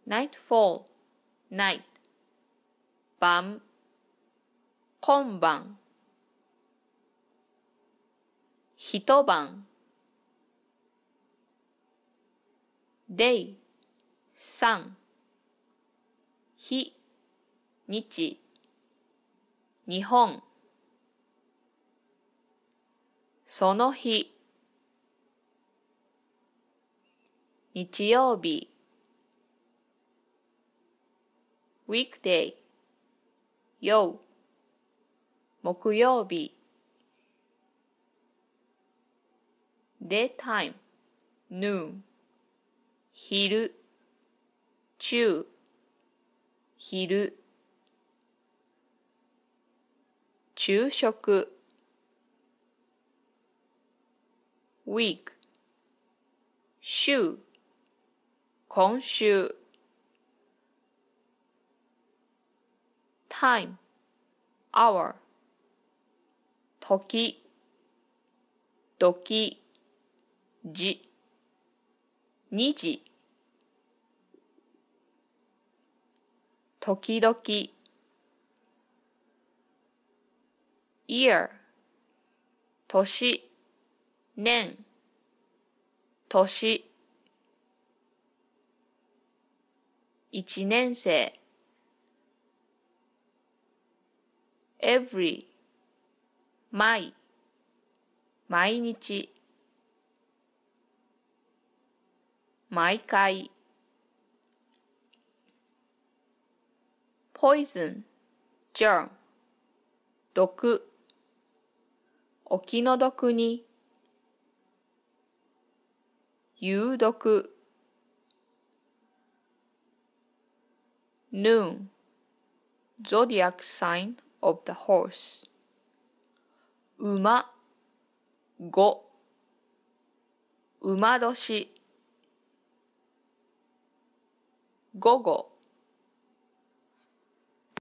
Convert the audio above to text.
nightfall, night, 晩、今晩、一晩、day, sun, 日、日、日本、その日、日曜日、weekday, 曜、木曜日、daytime, noon, 昼、中、昼、昼食、week、週、今週、time、hour、時、時、時、2時、時々、year、年、年、年、一年生、every、毎、毎日、毎回、poison、germ、毒、お気の毒に、有毒、noon、zodiac sign of the horse、馬、5、馬年、午後、